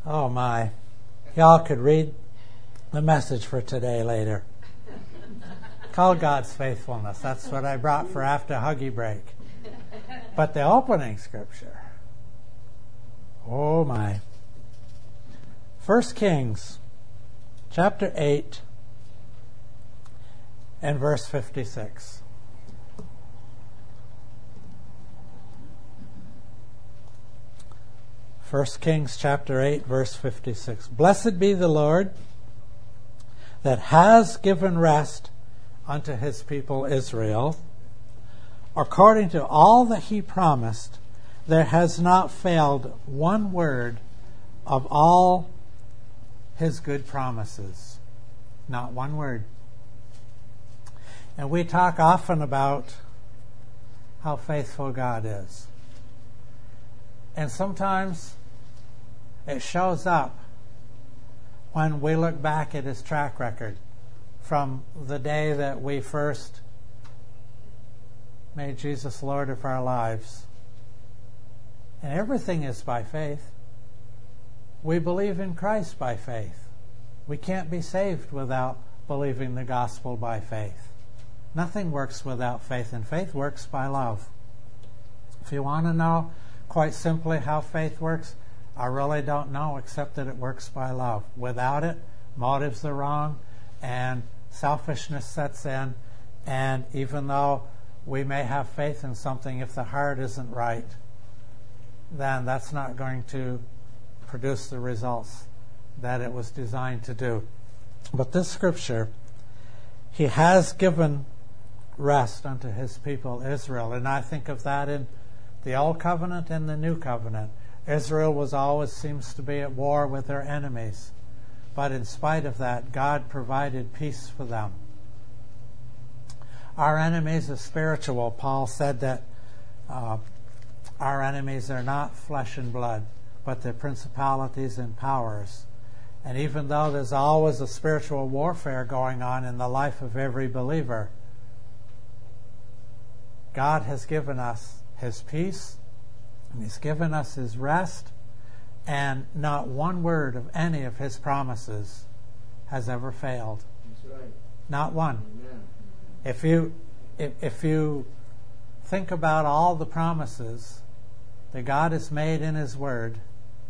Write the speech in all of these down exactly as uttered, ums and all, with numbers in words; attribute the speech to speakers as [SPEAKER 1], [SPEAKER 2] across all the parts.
[SPEAKER 1] Oh my. Y'all could read the message for today later. Called God's Faithfulness. That's what I brought for after Huggy Break. But the opening scripture, oh my. First Kings, chapter eight, and verse fifty-six. First Kings chapter eight, verse fifty-six. Blessed be the Lord that has given rest unto his people Israel. According to all that he promised, there has not failed one word of all his good promises. Not one word. And we talk often about how faithful God is. And sometimes it shows up when we look back at his track record from the day that we first made Jesus Lord of our lives. And everything is by faith. We believe in Christ by faith. We can't be saved without believing the gospel by faith. Nothing works without faith, and faith works by love. If you want to know quite simply how faith works, I really don't know, except that it works by love. Without it, motives are wrong, and selfishness sets in, and even though we may have faith in something, if the heart isn't right, then that's not going to produce the results that it was designed to do. But this scripture, he has given rest unto his people Israel, and I think of that in the Old Covenant and the New Covenant. Israel was always seems to be at war with their enemies. But in spite of that, God provided peace for them. Our enemies are spiritual. Paul said that uh, our enemies are not flesh and blood, but they're principalities and powers. And even though there's always a spiritual warfare going on in the life of every believer, God has given us his peace, and he's given us his rest, and not one word of any of his promises has ever failed.
[SPEAKER 2] That's right.
[SPEAKER 1] Not one.
[SPEAKER 2] Amen.
[SPEAKER 1] If you if, if you think about all the promises that God has made in his word,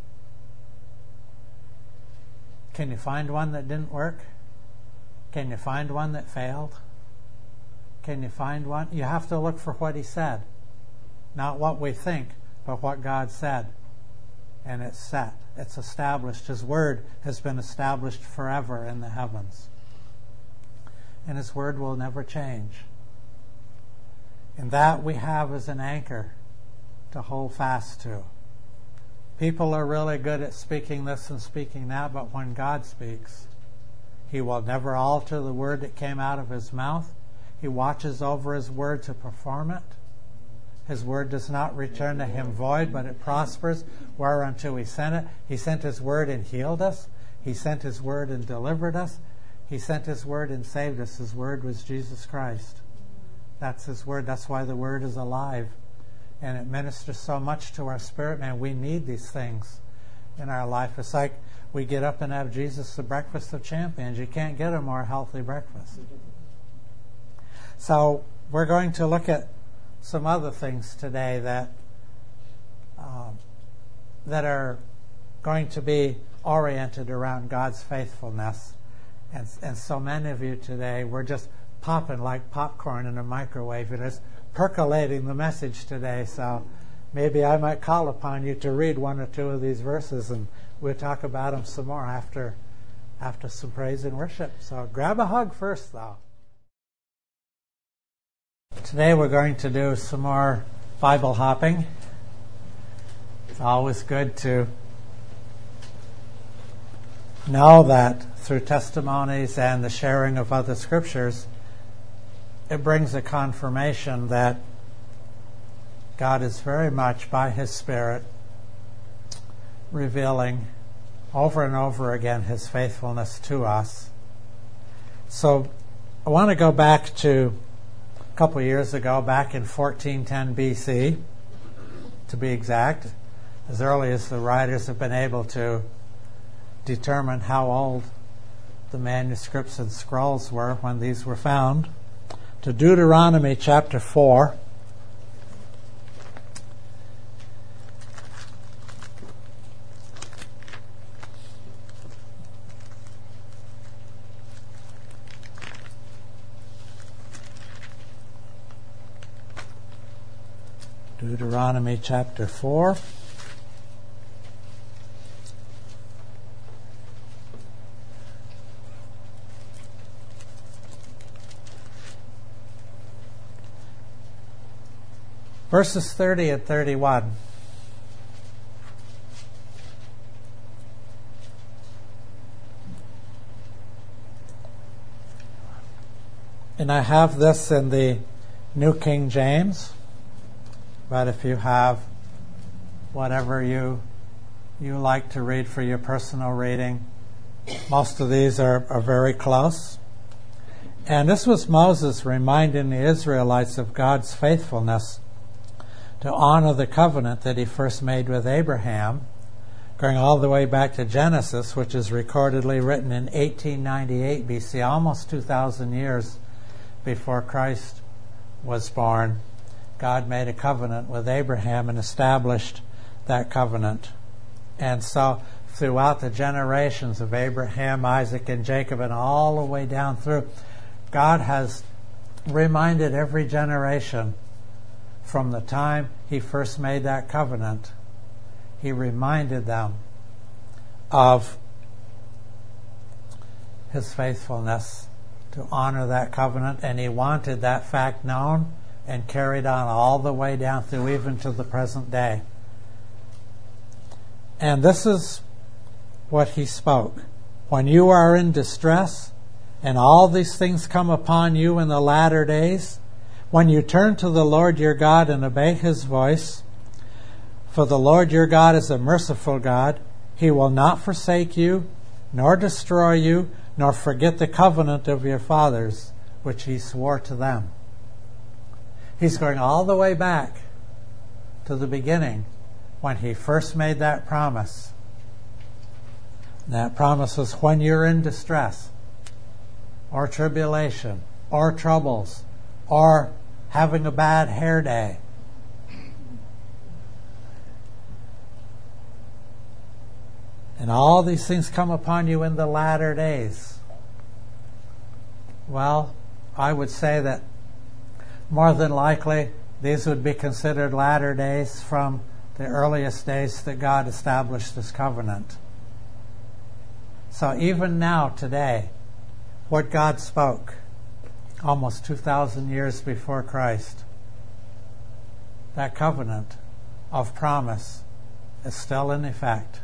[SPEAKER 1] can you find one that didn't work? Can you find one that failed? Can you find one? You have to look for what he said. Not what we think, but what God said. And it's set. It's established. His word has been established forever in the heavens. And his word will never change. And that we have as an anchor to hold fast to. People are really good at speaking this and speaking that, but when God speaks, he will never alter the word that came out of his mouth. He watches over his word to perform it. His word does not return to him void, but it prospers whereunto he sent it. He sent his word and healed us. He sent his word and delivered us. He sent his word and saved us. His word was Jesus Christ. That's his word. That's why the word is alive. And it ministers so much to our spirit, man. We need these things in our life. It's like we get up and have Jesus the breakfast of champions. You can't get a more healthy breakfast. So we're going to look at some other things today that um, that are going to be oriented around God's faithfulness. And, and so many of you today, we're just popping like popcorn in a microwave. It is percolating the message today. So maybe I might call upon you to read one or two of these verses, and we'll talk about them some more after after some praise and worship. So grab a hug first, though. Today we're going to do some more Bible hopping. It's always good to know that through testimonies and the sharing of other scriptures, it brings a confirmation that God is very much, by his Spirit, revealing over and over again his faithfulness to us. So I want to go back to a couple of years ago, back in fourteen ten B C, to be exact, as early as the writers have been able to determine how old the manuscripts and scrolls were when these were found, to Deuteronomy chapter four. Deuteronomy chapter four. Verses thirty and thirty-one. And I have this in the New King James, but if you have whatever you you like to read for your personal reading, most of these are, are very close. And this was Moses reminding the Israelites of God's faithfulness to honor the covenant that he first made with Abraham, going all the way back to Genesis, which is recordedly written in eighteen ninety-eight B C, almost two thousand years before Christ was born. God made a covenant with Abraham and established that covenant. And so throughout the generations of Abraham, Isaac, and Jacob, and all the way down through, God has reminded every generation from the time he first made that covenant, he reminded them of his faithfulness to honor that covenant, and he wanted that fact known and carried on all the way down through even to the present day. And this is what he spoke. When you are in distress and all these things come upon you in the latter days, when you turn to the Lord your God and obey his voice, for the Lord your God is a merciful God, he will not forsake you, nor destroy you, nor forget the covenant of your fathers, which he swore to them. He's going all the way back to the beginning when he first made that promise. That promise was when you're in distress, or tribulation, or troubles, or having a bad hair day. And all these things come upon you in the latter days. Well, I would say that more than likely these would be considered latter days from the earliest days that God established this covenant. So even now, today, what God spoke almost two thousand years before Christ, that covenant of promise is still in effect.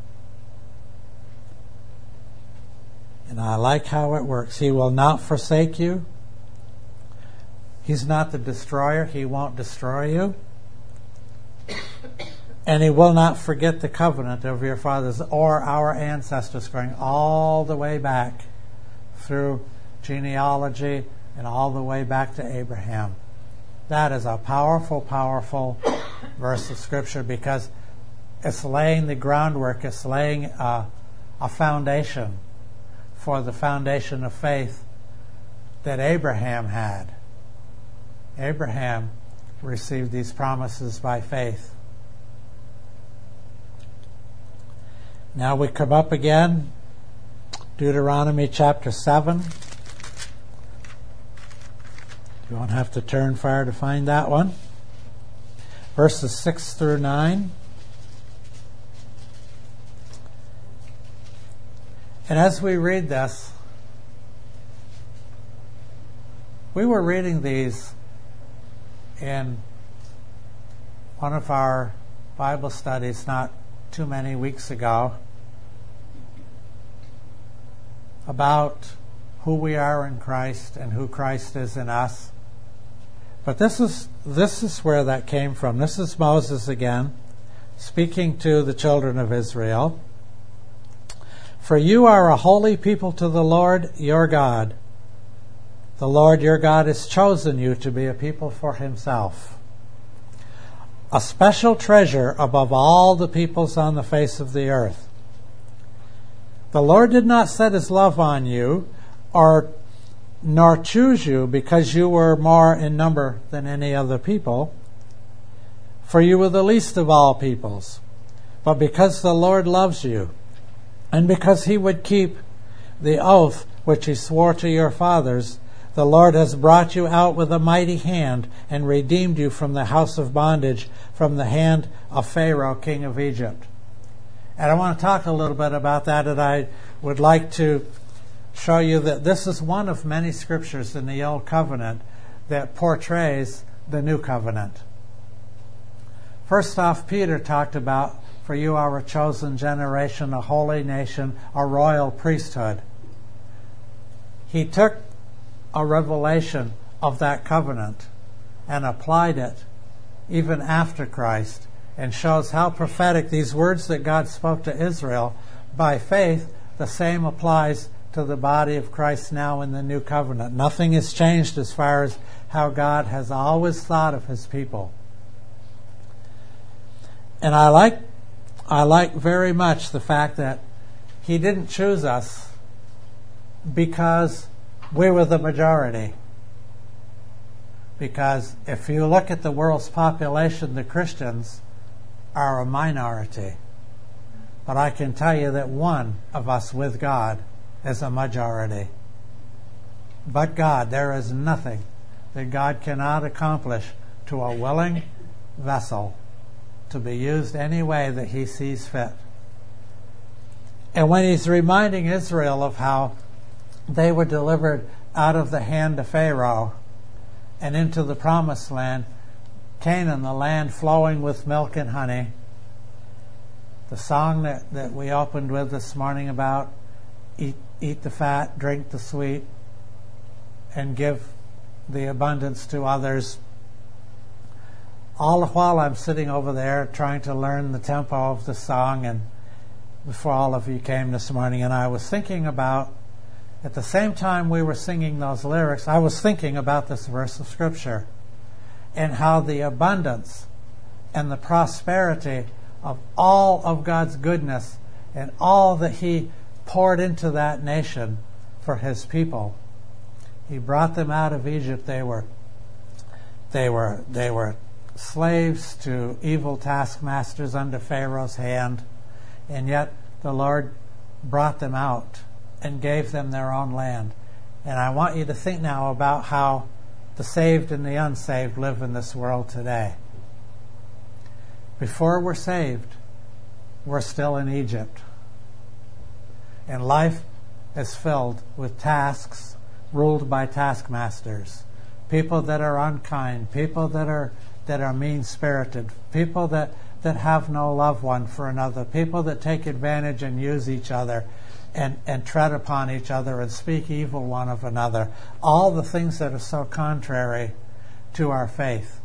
[SPEAKER 1] And I like how it works. He will not forsake you. He's not the destroyer. He won't destroy you. And he will not forget the covenant of your fathers or our ancestors, going all the way back through genealogy and all the way back to Abraham. That is a powerful, powerful verse of Scripture, because it's laying the groundwork, it's laying a, a foundation for the foundation of faith that Abraham had. Abraham received these promises by faith. Now we come up again, Deuteronomy chapter seven. You won't have to turn far to find that one. Verses six through nine. And as we read this, we were reading these in one of our Bible studies not too many weeks ago about who we are in Christ and who Christ is in us. But this is this is where that came from. This is Moses again, speaking to the children of Israel. For you are a holy people to the Lord your God. The Lord your God has chosen you to be a people for himself, a special treasure above all the peoples on the face of the earth. The Lord did not set his love on you, or nor choose you because you were more in number than any other people, for you were the least of all peoples. But because the Lord loves you, and because he would keep the oath which he swore to your fathers, the Lord has brought you out with a mighty hand and redeemed you from the house of bondage, from the hand of Pharaoh, king of Egypt. And I want to talk a little bit about that, and I would like to show you that this is one of many scriptures in the Old Covenant that portrays the New Covenant. First off, Peter talked about, for you are a chosen generation, a holy nation, a royal priesthood. He took a revelation of that covenant and applied it even after Christ, and shows how prophetic these words that God spoke to Israel by faith, the same applies to the body of Christ now in the new covenant. Nothing has changed as far as how God has always thought of his people. And I like I like very much the fact that he didn't choose us because we were the majority. Because if you look at the world's population, the Christians are a minority. But I can tell you that one of us with God is a majority. But God, there is nothing that God cannot accomplish to a willing vessel to be used any way that he sees fit. And when he's reminding Israel of how they were delivered out of the hand of Pharaoh and into the promised land, Canaan, the land flowing with milk and honey, the song that, that we opened with this morning about eat, eat the fat, drink the sweet, and give the abundance to others. All the while I'm sitting over there trying to learn the tempo of the song, and before all of you came this morning, and I was thinking about, at the same time we were singing those lyrics, I was thinking about this verse of Scripture and how the abundance and the prosperity of all of God's goodness and all that he poured into that nation for his people. He brought them out of Egypt. They were they were they were slaves to evil taskmasters under Pharaoh's hand, and yet the Lord brought them out and gave them their own land. And I want you to think now about how the saved and the unsaved live in this world today. Before we're saved, we're still in Egypt. And life is filled with tasks ruled by taskmasters. People that are unkind, people that are that are mean-spirited, people that, that have no love one for another, people that take advantage and use each other and, and tread upon each other and speak evil one of another. All the things that are so contrary to our faith.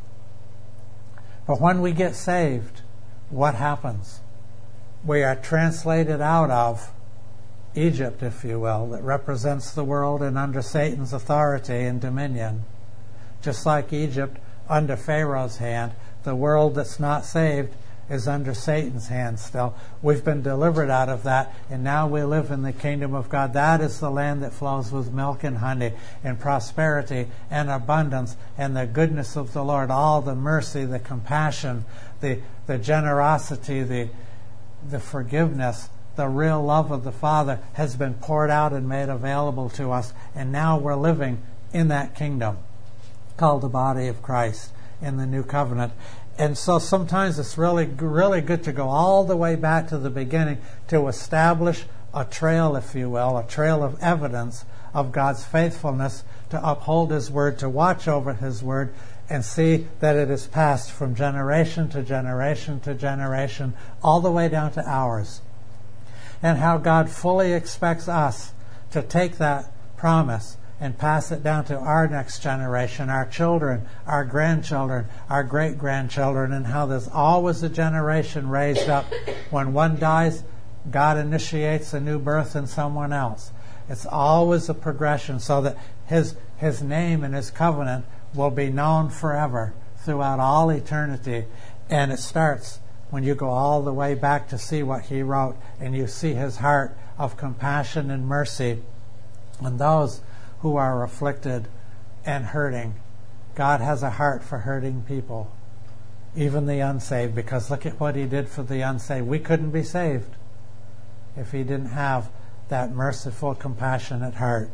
[SPEAKER 1] But when we get saved, what happens? We are translated out of Egypt, if you will, that represents the world and under Satan's authority and dominion. Just like Egypt under Pharaoh's hand, the world that's not saved is under Satan's hand still. We've been delivered out of that, and now we live in the kingdom of God. That is the land that flows with milk and honey, and prosperity and abundance and the goodness of the Lord, all the mercy, the compassion, the, the generosity, the, the forgiveness, the real love of the Father has been poured out and made available to us, and now we're living in that kingdom called the body of Christ in the new covenant. And so sometimes it's really, really good to go all the way back to the beginning to establish a trail, if you will, a trail of evidence of God's faithfulness, to uphold his word, to watch over his word, and see that it is passed from generation to generation to generation, all the way down to ours. And how God fully expects us to take that promise and pass it down to our next generation, our children, our grandchildren, our great-grandchildren, and how there's always a generation raised up. When one dies, God initiates a new birth in someone else. It's always a progression so that his, his name and his covenant will be known forever throughout all eternity. And it starts when you go all the way back to see what he wrote, and you see his heart of compassion and mercy on those who are afflicted and hurting. God has a heart for hurting people, even the unsaved, because look at what he did for the unsaved. We couldn't be saved if he didn't have that merciful, compassionate heart.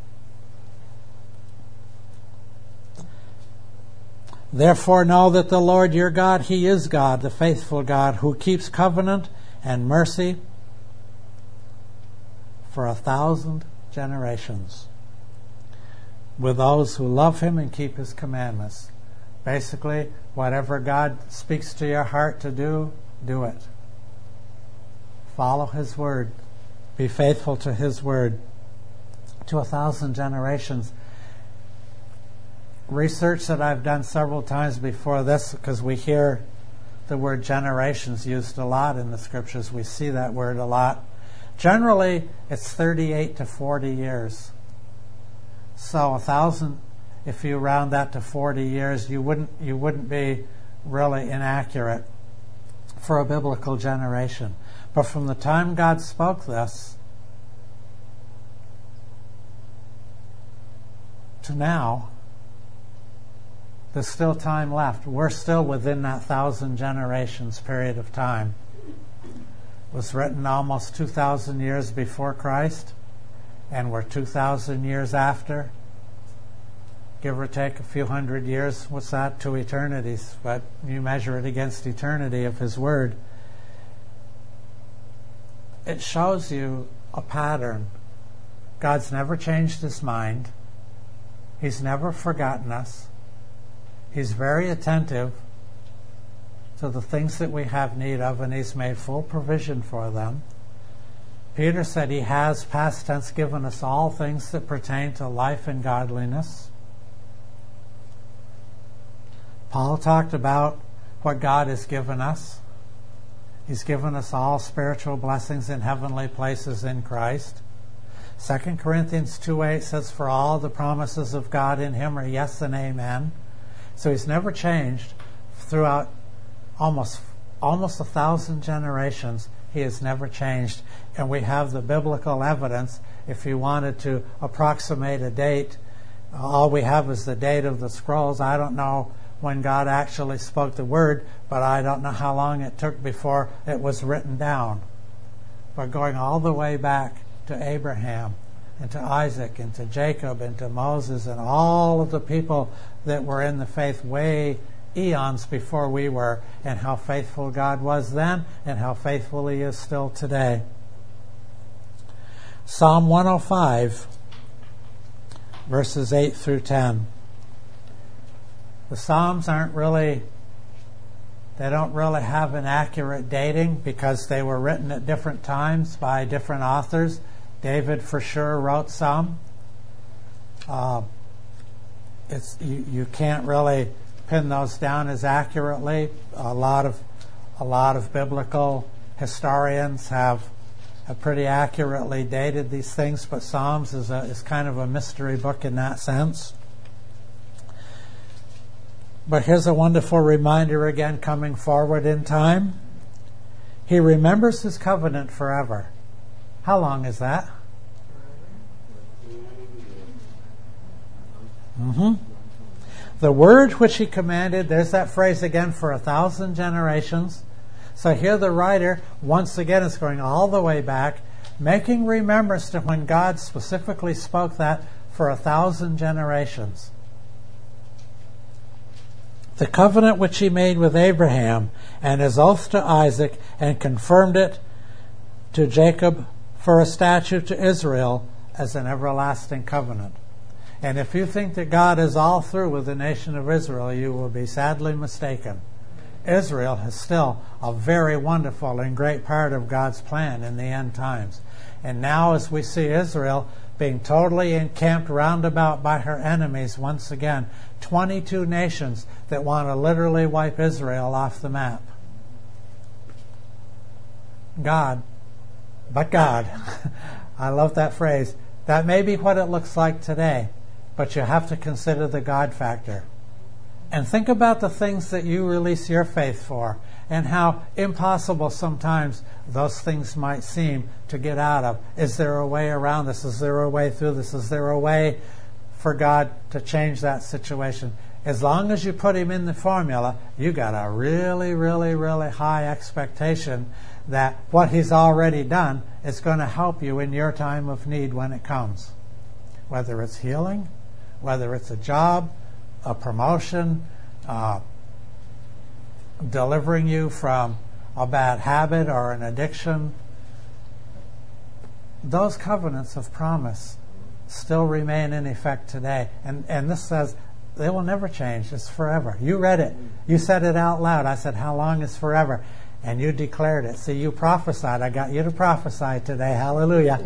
[SPEAKER 1] Therefore know that the Lord your God, he is God, the faithful God, who keeps covenant and mercy for a thousand generations with those who love him and keep his commandments. Basically, whatever God speaks to your heart to do, do it. Follow his word. Be faithful to his word. To a thousand generations. Research that I've done several times before this, because we hear the word generations used a lot in the scriptures. We see that word a lot. Generally, it's thirty-eight to forty years. So a thousand, if you round that to forty years, you wouldn't you wouldn't be really inaccurate for a biblical generation. But from the time God spoke this to now, there's still time left. We're still within that thousand generations period of time. It was written almost two thousand years before Christ, and we're two thousand years after. Give or take a few hundred years. What's that? To eternities. But you measure it against eternity of his word. It shows you a pattern. God's never changed his mind. He's never forgotten us. He's very attentive to the things that we have need of, and he's made full provision for them. Peter said he has, past tense, given us all things that pertain to life and godliness. Paul talked about what God has given us. He's given us all spiritual blessings in heavenly places in Christ. Second Corinthians two eight says, for all the promises of God in him are yes and amen. So he's never changed throughout almost almost a thousand generations. He has never changed. And we have the biblical evidence. If you wanted to approximate a date, all we have is the date of the scrolls. I don't know when God actually spoke the word, but I don't know how long it took before it was written down. But going all the way back to Abraham and to Isaac and to Jacob and to Moses and all of the people that were in the faith way eons before we were, and how faithful God was then and how faithful he is still today. Psalm one oh five, verses eight through ten. The Psalms aren't really, they don't really have an accurate dating because they were written at different times by different authors. David for sure wrote some. Uh, it's you, you can't really pin those down as accurately. A lot of a lot of biblical historians have, have pretty accurately dated these things, but Psalms is a, is kind of a mystery book in that sense. But here's a wonderful reminder again coming forward in time. He remembers his covenant forever. How long is that? Mm-hmm. The word which he commanded, there's that phrase again, for a thousand generations. So here the writer, once again, is going all the way back, making remembrance to when God specifically spoke that for a thousand generations. The covenant which he made with Abraham and his oath to Isaac, and confirmed it to Jacob for a statute to Israel as an everlasting covenant. And if you think that God is all through with the nation of Israel, you will be sadly mistaken. Israel is still a very wonderful and great part of God's plan in the end times. And now as we see Israel being totally encamped round about by her enemies once again, twenty-two nations that want to literally wipe Israel off the map. God, but God, I love that phrase. That may be what it looks like today, but you have to consider the God factor. And think about the things that you release your faith for, and how impossible sometimes those things might seem to get out of. Is there a way around this? Is there a way through this? Is there a way for God to change that situation? As long as you put him in the formula, you got a really, really, really high expectation that what he's already done is going to help you in your time of need when it comes. Whether it's healing, whether it's a job, a promotion, uh, delivering you from a bad habit or an addiction. Those covenants of promise still remain in effect today. And, and this says they will never change. It's forever. You read it. You said it out loud. I said, how long is forever? And you declared it. See, you prophesied. I got you to prophesy today. Hallelujah.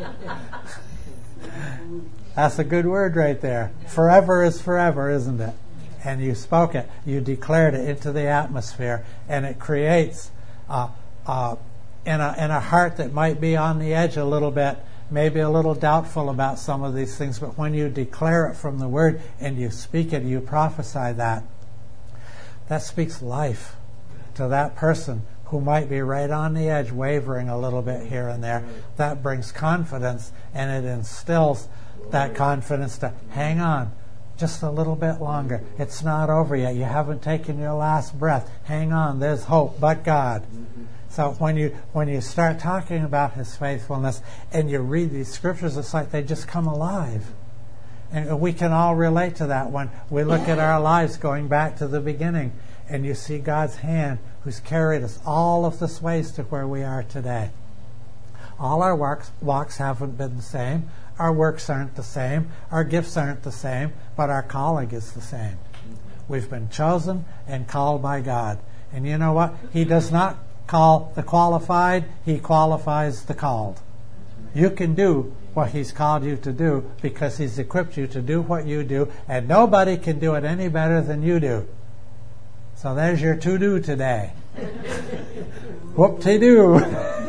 [SPEAKER 1] That's a good word right there. Forever is forever, isn't it? And you spoke it. You declared it into the atmosphere. And it creates, uh, uh, in a, in a heart that might be on the edge a little bit, maybe a little doubtful about some of these things, but when you declare it from the Word and you speak it, you prophesy that, that speaks life to that person who might be right on the edge, wavering a little bit here and there. That brings confidence, and it instills that confidence to hang on just a little bit longer. It's not over yet. You haven't taken your last breath. Hang on. There's hope, but God. So when you when you start talking about his faithfulness and you read these scriptures, it's like they just come alive. And we can all relate to that when we look at our lives going back to the beginning and you see God's hand who's carried us all of this ways to where we are today. All our walks, walks haven't been the same. Our works aren't the same. Our gifts aren't the same. But our calling is the same. We've been chosen and called by God. And you know what? He does not call the qualified. He qualifies the called. You can do what he's called you to do because he's equipped you to do what you do. And nobody can do it any better than you do. So there's your to-do today. Whoop-de-doo.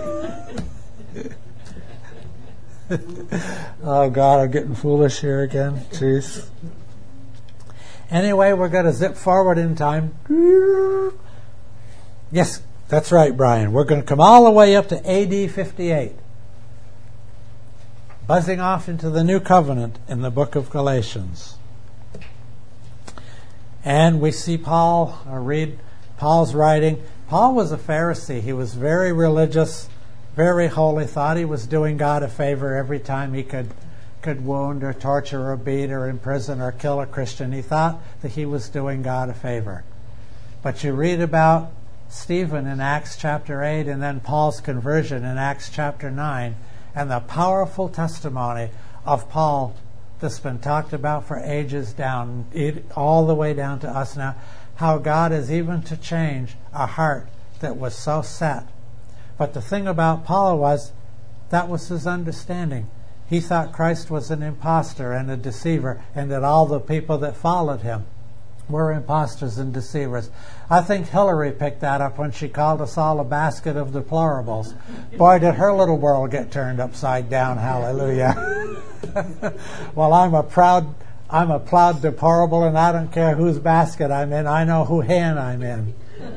[SPEAKER 1] Oh, God, I'm getting foolish here again. Jeez. Anyway, we're going to zip forward in time. Yes, that's right, Brian. We're going to come all the way up to A D fifty-eight. Buzzing off into the new covenant in the book of Galatians. And we see Paul, or read Paul's writing. Paul was a Pharisee. He was very religious, very holy, thought he was doing God a favor every time he could could wound or torture or beat or imprison or kill a Christian. He thought that he was doing God a favor. But you read about Stephen in Acts chapter eight and then Paul's conversion in Acts chapter nine and the powerful testimony of Paul that's been talked about for ages down, all the way down to us now, how God is even to change a heart that was so set. But the thing about Paul was, that was his understanding. He thought Christ was an imposter and a deceiver, and that all the people that followed him were imposters and deceivers. I think Hillary picked that up when she called us all a basket of deplorables. Boy, did her little world get turned upside down. Hallelujah. Well, I'm a proud, I'm a proud deplorable, and I don't care whose basket I'm in. I know who hand I'm in.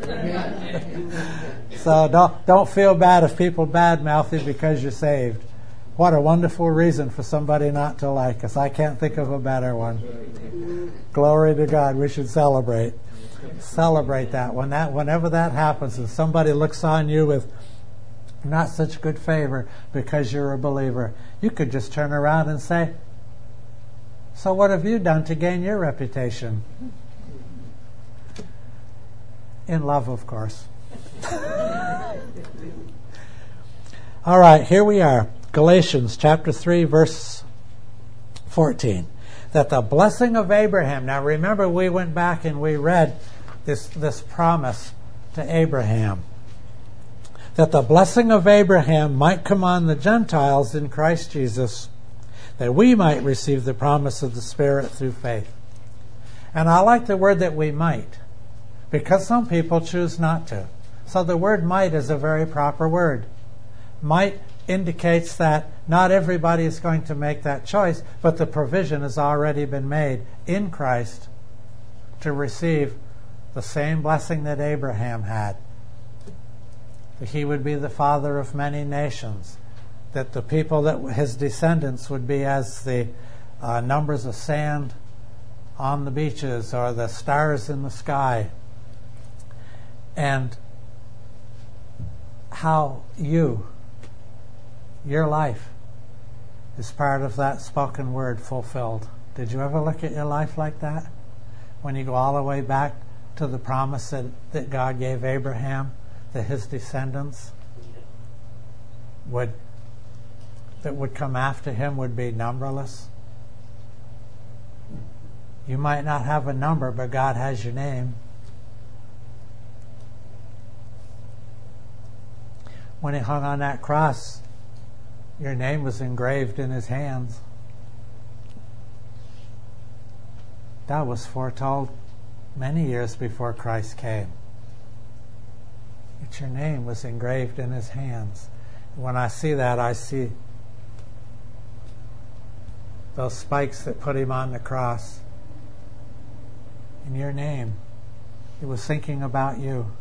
[SPEAKER 1] So don't don't feel bad if people badmouth you because you're saved. What a wonderful reason for somebody not to like us. I can't think of a better one. Glory to God. We should celebrate. Celebrate that. When that whenever that happens and somebody looks on you with not such good favor because you're a believer, you could just turn around and say, so what have you done to gain your reputation? In love, of course. All right, here we are. Galatians chapter three, verse fourteen. That the blessing of Abraham. Now remember, we went back and we read this, this promise to Abraham. That the blessing of Abraham might come on the Gentiles in Christ Jesus, that we might receive the promise of the Spirit through faith. And I like the word that we might, because some people choose not to. So the word might is a very proper word. Might indicates that not everybody is going to make that choice, but the provision has already been made in Christ to receive the same blessing that Abraham had. That he would be the father of many nations. That the people, that his descendants would be as the uh, numbers of sand on the beaches or the stars in the sky. And how you, your life, is part of that spoken word fulfilled. Did you ever look at your life like that? When you go all the way back to the promise that, that God gave Abraham, that his descendants would that would come after him would be numberless. You might not have a number, but God has your name. When he hung on that cross, your name was engraved in his hands. That was foretold many years before Christ came. That your name was engraved in his hands. When I see that, I see those spikes that put him on the cross. In your name, he was thinking about you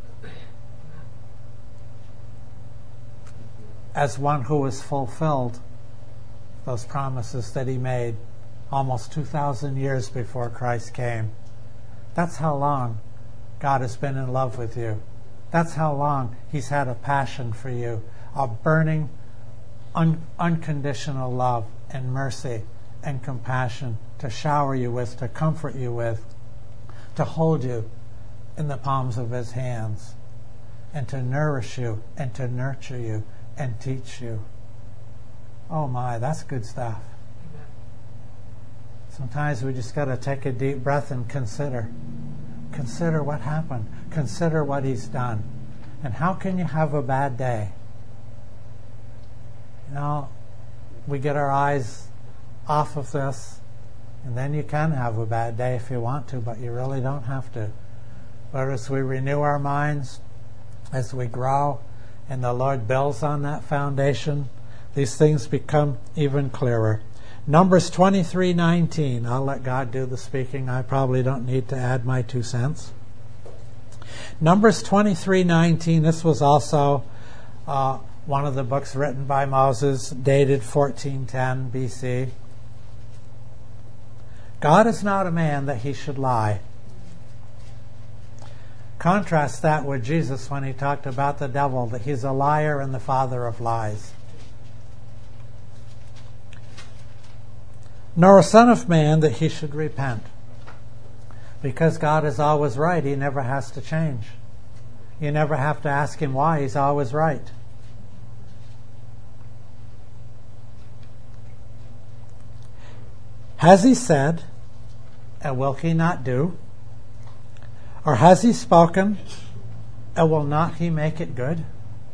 [SPEAKER 1] as one who has fulfilled those promises that he made almost two thousand years before Christ came. That's how long God has been in love with you. That's how long he's had a passion for you, a burning, un- unconditional love and mercy and compassion to shower you with, to comfort you with, to hold you in the palms of his hands, and to nourish you and to nurture you and teach you. Oh my, that's good stuff. Sometimes we just got to take a deep breath and consider. Consider what happened. Consider what he's done. And how can you have a bad day? You know, we get our eyes off of this, and then you can have a bad day if you want to, but you really don't have to. But as we renew our minds, as we grow, and the Lord builds on that foundation, these things become even clearer. Numbers twenty-three nineteen. I'll let God do the speaking. I probably don't need to add my two cents. Numbers twenty-three nineteen. This was also uh, one of the books written by Moses, dated fourteen ten B C. God is not a man that he should lie. Contrast that with Jesus when he talked about the devil, that he's a liar and the father of lies. Nor a son of man that he should repent. Because God is always right, he never has to change. You never have to ask him why, he's always right. Has he said, and will he not do? Or has he spoken, and will not he make it good?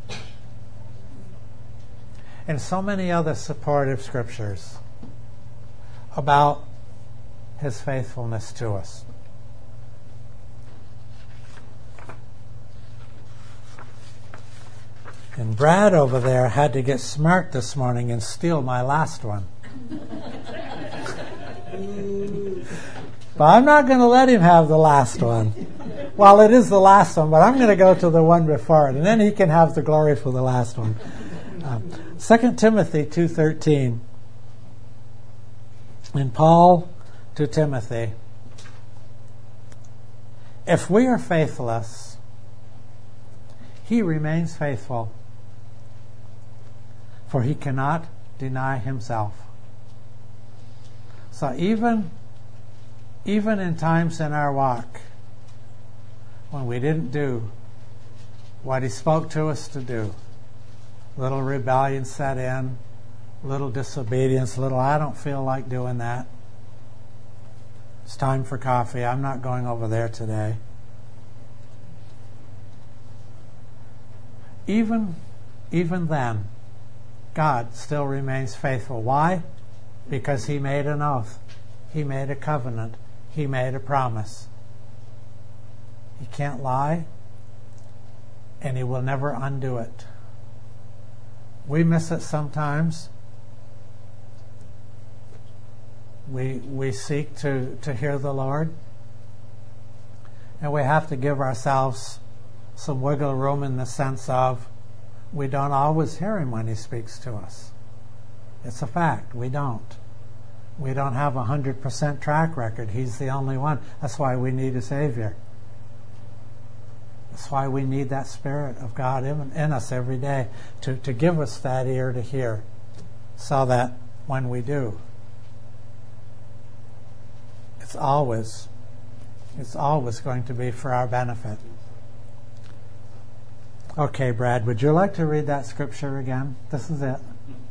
[SPEAKER 1] And so many other supportive scriptures about his faithfulness to us. And Brad over there had to get smart this morning and steal my last one. But I'm not going to let him have the last one. Well, it is the last one, but I'm going to go to the one before it, and then he can have the glory for the last one. Um, Second Timothy two thirteen. And Paul to Timothy, if we are faithless, he remains faithful, for he cannot deny himself. So even, even in times in our walk when we didn't do what he spoke to us to do, little rebellion set in, little disobedience, little I don't feel like doing that. It's time for coffee. I'm not going over there today. Even, even then, God still remains faithful. Why? Because he made an oath. He made a covenant. He made a promise. He can't lie, and he will never undo it. We miss it sometimes. We we seek to, to hear the Lord, And we have to give ourselves some wiggle room in the sense of we don't always hear him when he speaks to us. It's a fact. We don't. We don't have a one hundred percent track record. He's the only one. That's why we need a Savior. That's why we need that Spirit of God in, in us every day to, to give us that ear to hear, so that when we do, it's always, it's always going to be for our benefit. Okay, Brad, would you like to read that scripture again? This is it.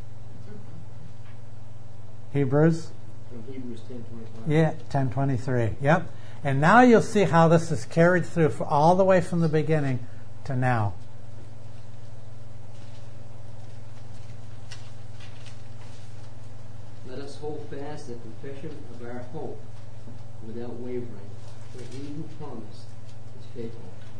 [SPEAKER 1] Hebrews?
[SPEAKER 2] From Hebrews ten twenty-five.
[SPEAKER 1] Yeah, ten twenty-three. Yep. And now you'll see how this is carried through for all the way from the beginning to now.
[SPEAKER 2] Let us hold fast the confession of our hope without wavering, for he who promised is faithful.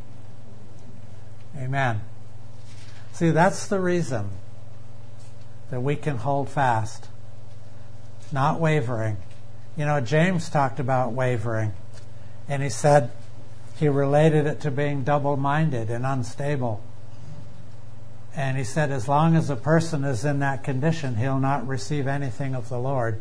[SPEAKER 1] Amen. See, that's the reason that we can hold fast, not wavering. You know, James talked about wavering, and he said he related it to being double-minded and unstable. And he said as long as a person is in that condition, he'll not receive anything of the Lord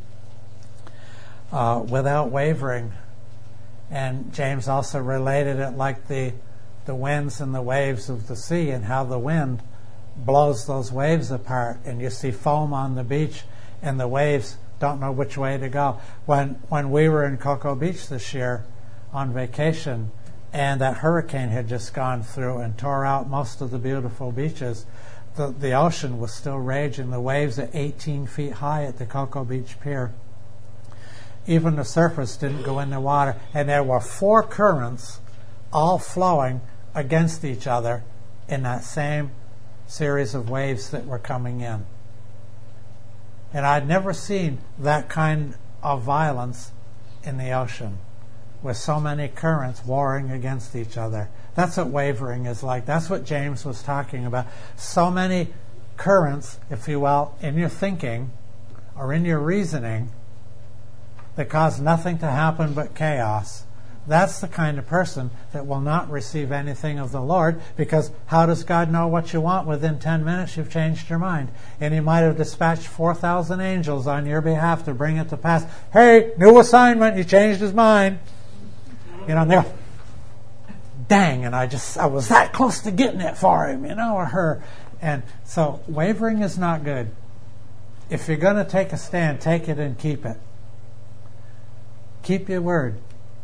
[SPEAKER 1] uh, without wavering. And James also related it like the the winds and the waves of the sea, and how the wind blows those waves apart, and you see foam on the beach, and the waves don't know which way to go. When when we were in Cocoa Beach this year on vacation, and that hurricane had just gone through and tore out most of the beautiful beaches, the, the ocean was still raging. The waves at eighteen feet high at the Cocoa Beach Pier. Even the surfers didn't go in the water, and there were four currents all flowing against each other in that same series of waves that were coming in. And I'd never seen that kind of violence in the ocean, with so many currents warring against each other. That's what wavering is like. That's what James was talking about. So many currents, if you will, in your thinking or in your reasoning that cause nothing to happen but chaos. That's the kind of person that will not receive anything of the Lord, because how does God know what you want? Within ten minutes you've changed your mind. And he might have dispatched four thousand angels on your behalf to bring it to pass. Hey, new assignment, you changed his mind. You know, and they're, dang, and I just, I was that close to getting it for him, you know, or her. And so wavering is not good. If you're going to take a stand, take it and keep it. Keep your word.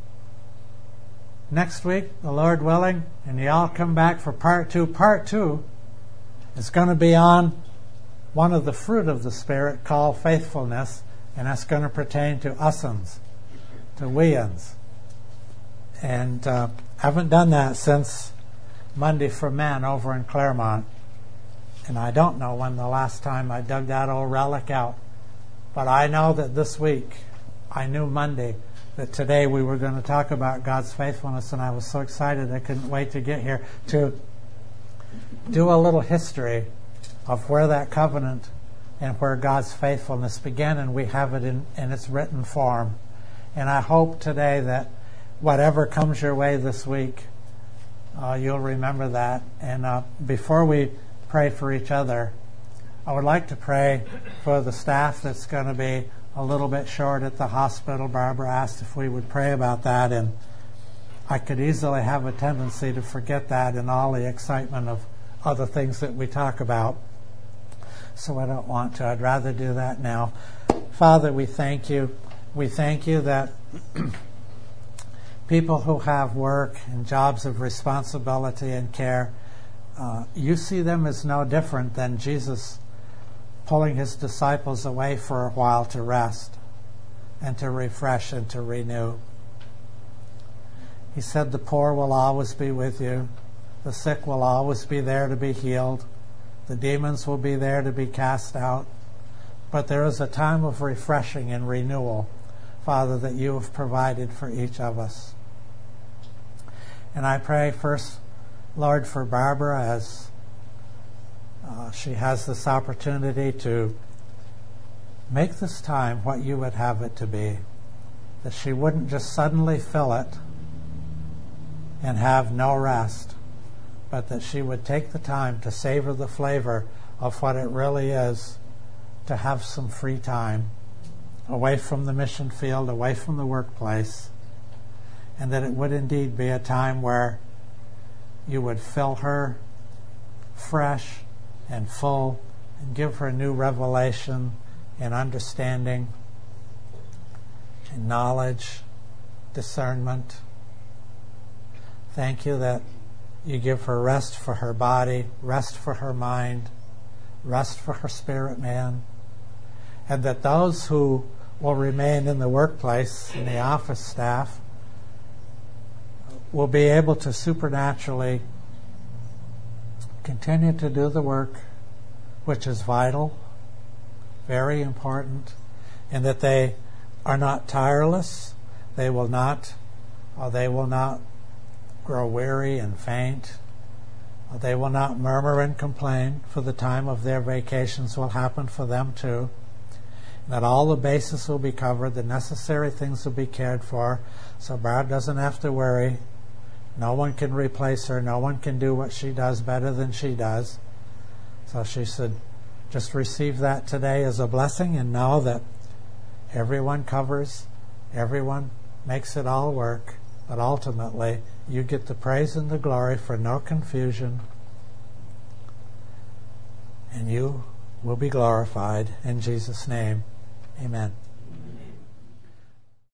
[SPEAKER 1] Next week, the Lord willing, and you all come back for part two. Part two is going to be on one of the fruit of the Spirit called faithfulness, and that's going to pertain to us'uns, to we'uns. And uh, I haven't done that since Monday for Men over in Claremont. And I don't know when the last time I dug that old relic out. But I know that this week, I knew Monday, that today we were going to talk about God's faithfulness, and I was so excited I couldn't wait to get here to do a little history of where that covenant and where God's faithfulness began, and we have it in, in its written form. And I hope today that whatever comes your way this week, uh, you'll remember that. And uh, before we pray for each other, I would like to pray for the staff that's going to be a little bit short at the hospital. Barbara asked if we would pray about that, and I could easily have a tendency to forget that in all the excitement of other things that we talk about. So I don't want to. I'd rather do that now. Father, we thank you. We thank you that people who have work and jobs of responsibility and care, uh, you see them as no different than Jesus pulling his disciples away for a while to rest and to refresh and to renew. He said the poor will always be with you. The sick will always be there to be healed. The demons will be there to be cast out. But there is a time of refreshing and renewal, Father, that you have provided for each of us. And I pray first, Lord, for Barbara as Uh, she has this opportunity to make this time what you would have it to be. That she wouldn't just suddenly fill it and have no rest, but that she would take the time to savor the flavor of what it really is to have some free time away from the mission field, away from the workplace, and that it would indeed be a time where you would fill her fresh and full and give her new revelation and understanding and knowledge, discernment. Thank you that you give her rest for her body, rest for her mind, rest for her spirit man, and that those who will remain in the workplace, in the office staff, will be able to supernaturally continue to do the work which is vital, very important, and that they are not tireless, they will not, or they will not grow weary and faint, or they will not murmur and complain, for the time of their vacations will happen for them too. And that all the bases will be covered, the necessary things will be cared for, so Barb doesn't have to worry. No one can replace her, no one can do what she does better than she does. So she said, just receive that today as a blessing and know that everyone covers, everyone makes it all work, but ultimately you get the praise and the glory for no confusion, and you will be glorified. In Jesus' name, amen.